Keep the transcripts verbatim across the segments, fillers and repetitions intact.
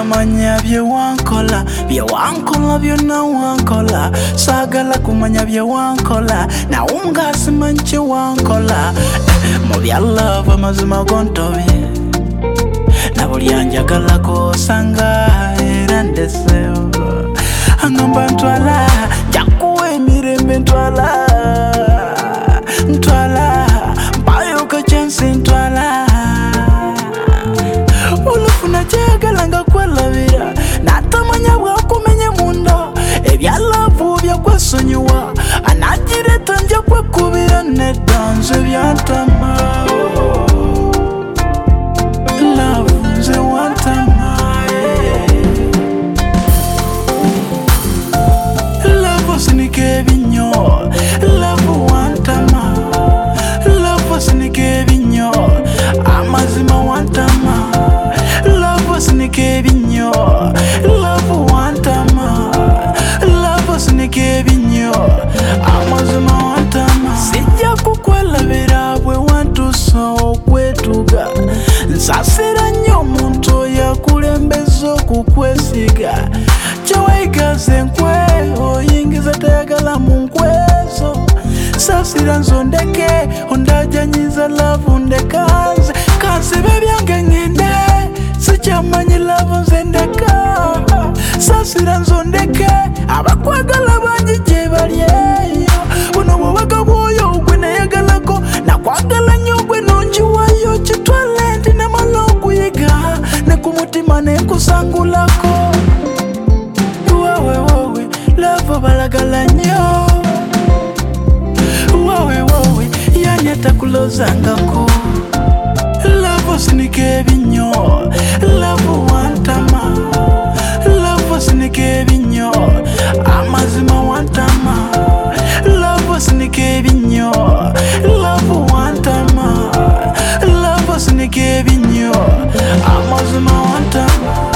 manya bye wankola bye wankola byonna wankola sagala kumanya bye wankola na unga simanche wankola mu bya love amazima gontobye na buli anjagalako sanga era ndeseo angamba ntwala jakuwa emirembe ntwala ntwala mpayo ka chance ntwala ulufuna jagala nga kwelabira natamanya bwakumenye mundo ebya love byakwesonyiwa anagireta nja kwekubira nedanze byantama love nze wantama love sinike binyo love wantama love sinike binyo amazima wantama love sinike binyo love wantama love sinike binyo amazima wantama sijja kukwelabira bwe wantusa okwetuga nsasira nnyo omuntu yakulembeza okukwesiga kyeweyigaze nkwe oyingiza tayagala mu nkwezo sasira nzondeke ondajanyiza lavu ndekanze kansibe byange ngende sikyamanyi lavu nze ndeka sasira nzondeke abakwagala bangi gye balyeyo buno bwobaga bwoyo gwe nayagalako nakwagala nnyo gwe nonjiwayo kitwale ndi namala okuyiga ne ku mutima nenkusangulako wawe wawe lavo balagala nnyo wawe wawe yani atakulozangako lavo sinike ebinyo lavo wantama lavo sinike ebinyo amazima wantama lavo sinike ebinyo lavo wantama lavo sinike ebinyo amazima wantama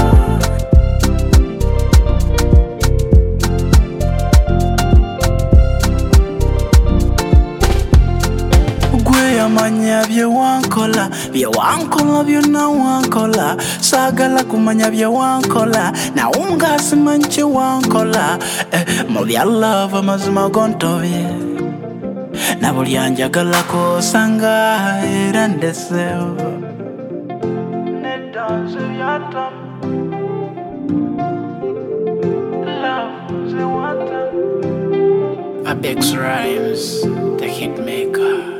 manya bye wankola bye wankola byonna wankola sagala kumanya bye wankola na unga simanche wankola eh, mu bya love amazima gontobye na buli anjagalako sanga era ndeseo nedanze byatam love ze watam Abex Rhymes the hitmaker.